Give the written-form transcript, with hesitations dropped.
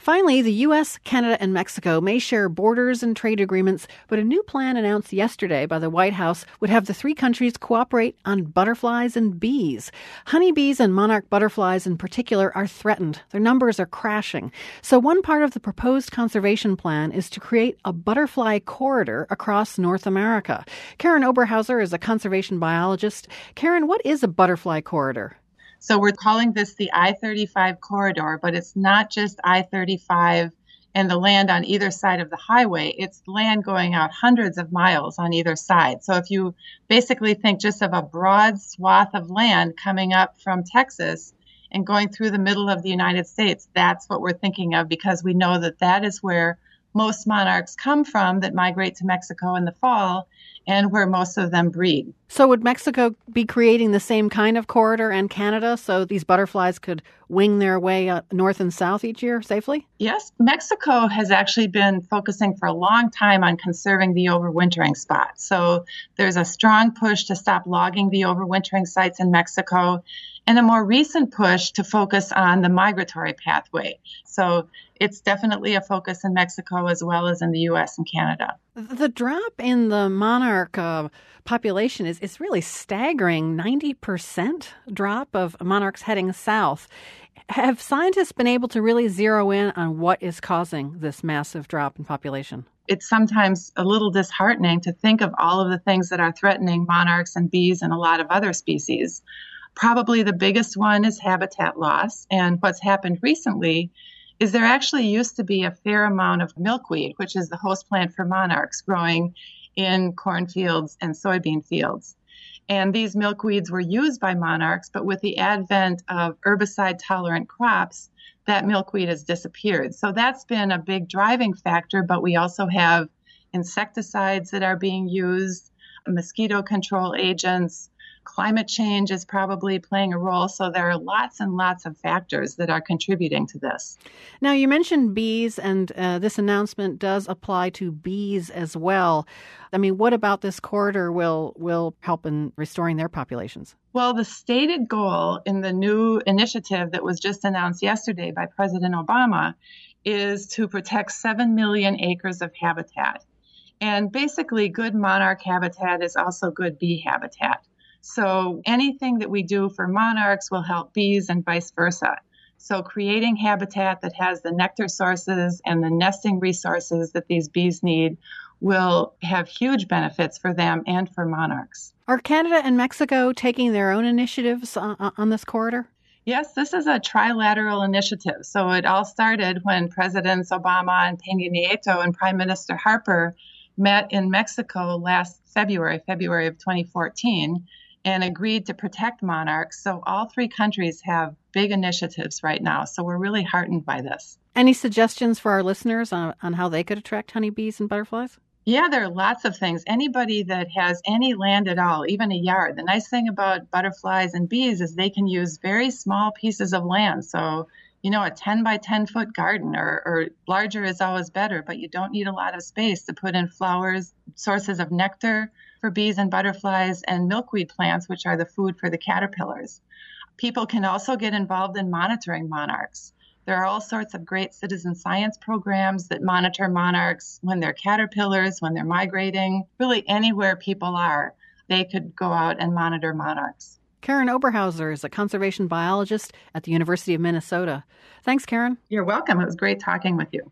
Finally, the U.S., Canada, and Mexico may share borders and trade agreements, but a new plan announced yesterday by the White House would have the three countries cooperate on butterflies and bees. Honeybees and monarch butterflies in particular are threatened. Their numbers are crashing. So one part of the proposed conservation plan is to create a butterfly corridor across North America. Karen Oberhauser is a conservation biologist. Karen, what is a butterfly corridor? So we're calling this the I-35 corridor, but it's not just I-35 and the land on either side of the highway. It's land going out hundreds of miles on either side. So if you basically think just of a broad swath of land coming up from Texas and going through the middle of the United States, that's what we're thinking of, because we know that that is where most monarchs come from that migrate to Mexico in the fall and where most of them breed. So would Mexico be creating the same kind of corridor and Canada so these butterflies could wing their way north and south each year safely? Yes, Mexico has actually been focusing for a long time on conserving the overwintering spot. So there's a strong push to stop logging the overwintering sites in Mexico, and a more recent push to focus on the migratory pathway. So it's definitely a focus in Mexico as well as in the U.S. and Canada. The drop in the monarch population is really staggering. 90% drop of monarchs heading south. Have scientists been able to really zero in on what is causing this massive drop in population? It's sometimes a little disheartening to think of all of the things that are threatening monarchs and bees and a lot of other species. Probably the biggest one is habitat loss. And what's happened recently is there actually used to be a fair amount of milkweed, which is the host plant for monarchs, growing in cornfields and soybean fields. And these milkweeds were used by monarchs, but with the advent of herbicide-tolerant crops, that milkweed has disappeared. So that's been a big driving factor, but we also have insecticides that are being used, mosquito control agents. Climate change is probably playing a role. So there are lots and lots of factors that are contributing to this. Now, you mentioned bees, and this announcement does apply to bees as well. I mean, what about this corridor will help in restoring their populations? Well, the stated goal in the new initiative that was just announced yesterday by President Obama is to protect 7 million acres of habitat. And basically, good monarch habitat is also good bee habitat. So anything that we do for monarchs will help bees and vice versa. So creating habitat that has the nectar sources and the nesting resources that these bees need will have huge benefits for them and for monarchs. Are Canada and Mexico taking their own initiatives on this corridor? Yes, this is a trilateral initiative. So it all started when Presidents Obama and Peña Nieto and Prime Minister Harper met in Mexico last February of 2014. And agreed to protect monarchs. So all three countries have big initiatives right now. So we're really heartened by this. Any suggestions for our listeners on how they could attract honeybees and butterflies? Yeah, there are lots of things. Anybody that has any land at all, even a yard. The nice thing about butterflies and bees is they can use very small pieces of land. So, a 10 by 10 foot garden or larger is always better, but you don't need a lot of space to put in flowers, sources of nectar for bees and butterflies, and milkweed plants, which are the food for the caterpillars. People can also get involved in monitoring monarchs. There are all sorts of great citizen science programs that monitor monarchs when they're caterpillars, when they're migrating. Really anywhere people are, they could go out and monitor monarchs. Karen Oberhauser is a conservation biologist at the University of Minnesota. Thanks, Karen. You're welcome. It was great talking with you.